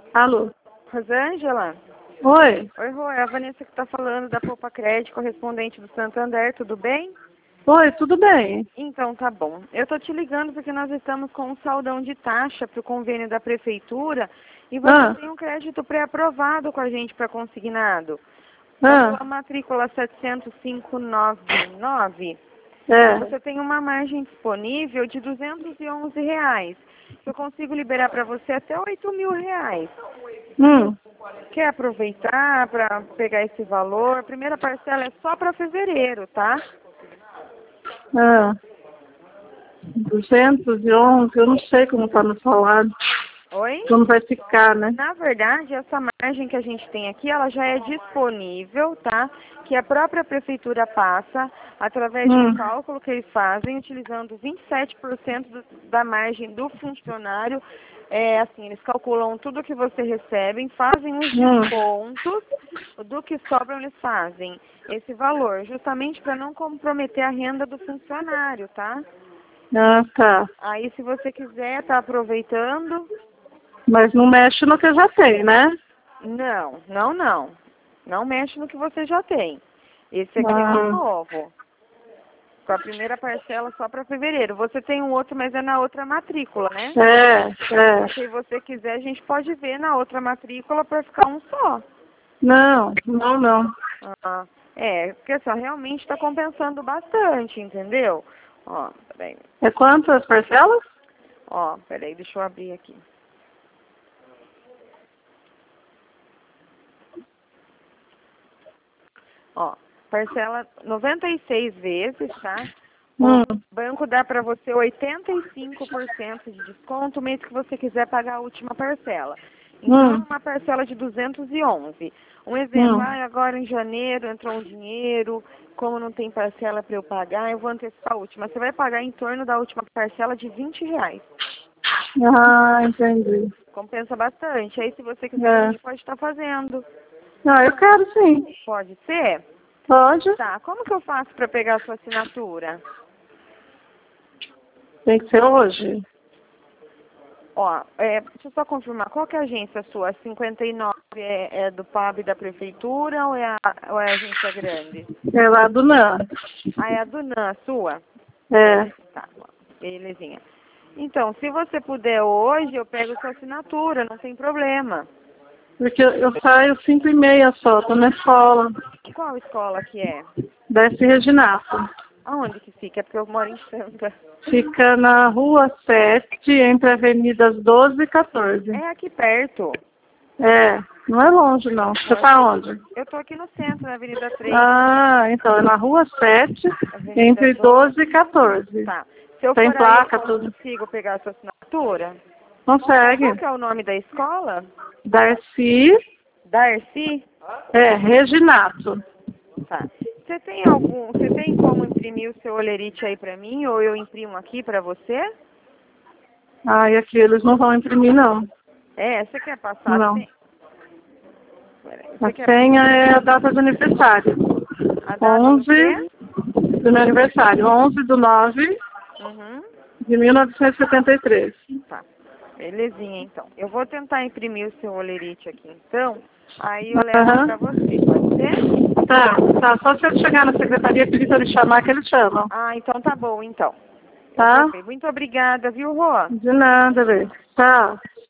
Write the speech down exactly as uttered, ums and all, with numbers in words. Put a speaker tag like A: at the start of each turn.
A: Alô?
B: Rosângela?
A: Oi?
B: Oi, Rô, é a Vanessa que está falando da Poupa Crédito, correspondente do Santander, tudo bem?
A: Oi, tudo bem?
B: Então, tá bom. Eu tô te ligando porque nós estamos com um saldão de taxa para o convênio da Prefeitura e você
A: Ah,
B: tem um crédito pré-aprovado com a gente para consignado. Na
A: ah,
B: sua matrícula setecentos e cinco nove nove,
A: é.
B: você tem uma margem disponível de duzentos e onze reais. Eu consigo liberar para você até oito mil reais.
A: Hum,
B: Quer aproveitar para pegar esse valor? A primeira parcela é só para fevereiro, tá?
A: ah. duzentos e onze, eu não sei como tá no salário.
B: Oi?
A: Como vai ficar, né?
B: Na verdade, essa margem que a gente tem aqui, ela já é disponível, tá? Que a própria prefeitura passa através de um
A: Hum,
B: cálculo que eles fazem, utilizando vinte e sete por cento do, da margem do funcionário. É assim, eles calculam tudo que você recebe, fazem os
A: hum.
B: descontos, do que sobram eles fazem esse valor, justamente para não comprometer a renda do funcionário, tá?
A: Ah, tá.
B: Aí, se você quiser, tá aproveitando.
A: Mas não mexe no que já tem, né?
B: Não, não, não. Não mexe no que você já tem. Esse aqui é um
A: Ah,
B: novo. Com a primeira parcela só para fevereiro. Você tem um outro, mas é na outra matrícula, né?
A: é, é.
B: Se você quiser, a gente pode ver na outra matrícula para ficar um só.
A: Não, não, não.
B: Ah, é, porque só realmente está compensando bastante, entendeu? Ó, peraí.
A: É quantas parcelas?
B: Ó, peraí, deixa eu abrir aqui. Ó, parcela noventa e seis vezes, tá? O
A: Hum,
B: banco dá para você oitenta e cinco por cento de desconto, mês que você quiser pagar a última parcela. Então,
A: hum,
B: uma parcela de duzentos e onze. Um exemplo,
A: hum.
B: ah, agora em janeiro entrou um dinheiro, como não tem parcela para eu pagar, eu vou antecipar a última. Você vai pagar em torno da última parcela de vinte reais.
A: Ah, entendi.
B: Compensa bastante. Aí, se você quiser, a
A: É.
B: gente pode estar fazendo.
A: Ah, eu quero sim.
B: Pode ser?
A: Pode.
B: Tá, como que eu faço para pegar a sua assinatura?
A: Tem que ser hoje.
B: Ó, é, deixa eu só confirmar, qual que é a agência sua? cinquenta e nove é, é do P A B da prefeitura ou é a, ou é a agência grande?
A: É lá do N A.
B: Ah, é a do N A, a sua?
A: É.
B: Tá, belezinha. Então, se você puder hoje, eu pego sua assinatura, não tem problema.
A: Porque eu, eu saio cinco e meia só, tô na escola.
B: Qual escola que é?
A: Desce Reginato.
B: Aonde que fica? É porque eu moro em Santa.
A: Fica na rua sete, entre avenidas doze e quatorze.
B: É aqui perto.
A: É, não é longe não. Você
B: Não, eu
A: tá
B: tô,
A: onde?
B: eu tô aqui no centro, na Avenida três,
A: Ah, então é na rua sete,
B: Avenida
A: entre
B: doze.
A: doze e quatorze.
B: Tá. Se eu
A: Tem
B: for aí, eu
A: placa, tudo.
B: consigo pegar a sua assinatura? Qual
A: Consegue.
B: que é o nome da escola?
A: Darcy,
B: Darcy?
A: é, Reginato.
B: Tá. Você tem algum, você tem como imprimir o seu olerite aí pra mim ou eu imprimo aqui pra você?
A: Ah, e aqui eles não vão imprimir não.
B: É, você quer passar?
A: Não.
B: Tem... Peraí,
A: A
B: você quer
A: senha é a data de aniversário.
B: a data do quê?
A: onze do meu aniversário. onze de nove
B: Uhum.
A: de mil novecentos e setenta e três.
B: Tá. Belezinha, então. Eu vou tentar imprimir o seu olerite aqui, então. Aí eu levo
A: Aham.
B: pra você, pode ser?
A: Tá, tá. Só se eu chegar na secretaria e pedir pra eles chamar, que eles chamam.
B: Ah, então tá bom, então. Eu vou
A: Tá?
B: ver. Muito obrigada, viu, Rô?
A: De nada, Lê. Tchau.